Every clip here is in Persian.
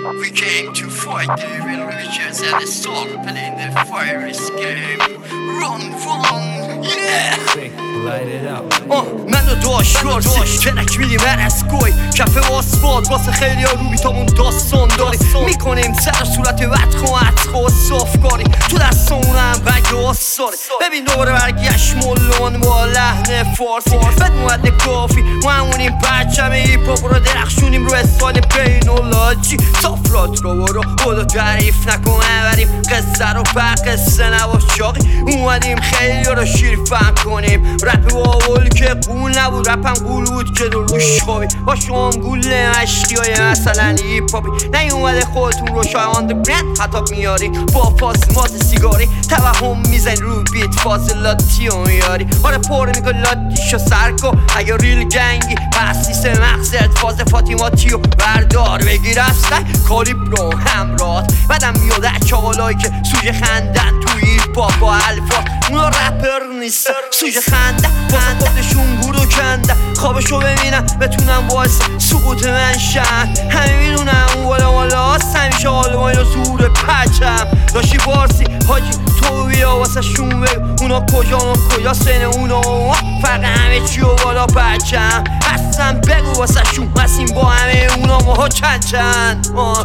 We came to fight the religions and the soul, playing the fierce game. Run, yeah. Light it up. منو داشت رارسی ترک میدیم هر از گوی کف آسفالت واسه خیلی ها رو بیتامون داستان داری میکنیم سر صورت وطخ و عطخ و صافکاری تو دستمونم بگه آساری ببین دوباره برگشت ملون با لحن فارسی بدون کافی ما همونیم پرچم هیپاپ رو درخشونیم رو سال بین اللاجی صافرات رو برو خدا تعریف نکنه بریم قصه رو پر قصه نباش چاقی اومدیم خیلی ها رو شیرفن کنیم رپ باول که قول نبود رپم قول بود که دو روش خوابی با شما گوله مشتی های مثلا هیپاپی نیومده خودتون رو شای آندرگرند حتی میاری با فاز ماز سیگاری توهم میزن رو بیت فاضلاتی رو میاری آره پر میگو لاتیشو سرکو اگه ریل گنگی پس سیستم مقصد فاز فاطیماتی رو بردار بگیر اصلا کالیبرو همرات بعدم میاده چاقالایی که سوژه خندن توی هیپاپ با الفاظ اونا رپر نیست سوژه خنده واسه خودشون گورو کنده خوابشو ببینم بتونم واسه سقوط من شن همه میدونم اون بالا هست همیشه آلمان یا زور پچم داشتی بارسی حاجی تو بیا واسه شون بگو اونا کجا سن اونا فرق همه چی و بالا پچم هستم بگو واسه شون هستیم با همه اونا ماها چند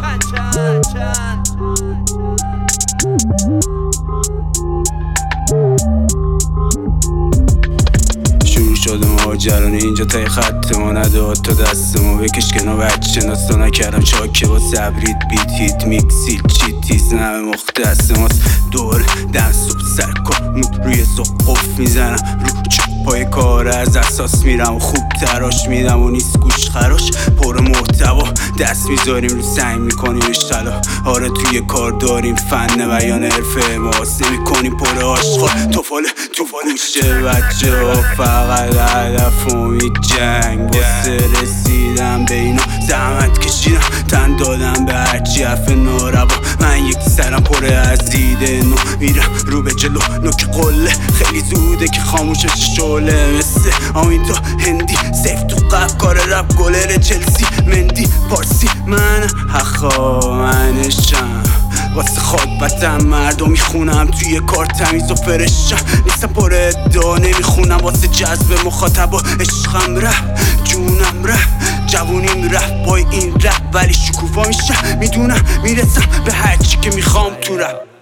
شروع شده ماجرانه اینجا تای خط ما نداد تا دست ما بکش کنار بچه ناستا نکردم چاکه با صبرید بیت هیت میکسید چیتیز نمه مختص ماست دور دم صبح سر کامود روی زقف میزنم رو پای کار از اساس میرم و خوب تراش میدم و نیست گوش خراش پر محتوا دست میذاریم رو سنگ میکنیم اشتلا آره توی کار داریم فن بیان حرفه ماست نمیکنیم پر آشغال توفاله گوشه بچه ها فقط هدف امید جنگ واسه رسیدم به اینا زحمت کشیدم تن دادم به هرچی حرف ناروا من یک سرم پر از دیده نو میرم رو به جلو نوک قله خیلی زوده که خاموشش شعله مثل آمین تا هندی سیف تو قف کار رپ گلر چلسی مندی پارسی من حقا منشم واسه خاک وطن مردم میخونم توی کار تمیز و فرشم نیستم پر ادعا نمیخونم واسه جذب مخاطب و عشقم رپ جونم رپ جوونیم رپ با این رپ ولی شکوفا میشم میدونم میرسم به هرچی که میخوام تو رپ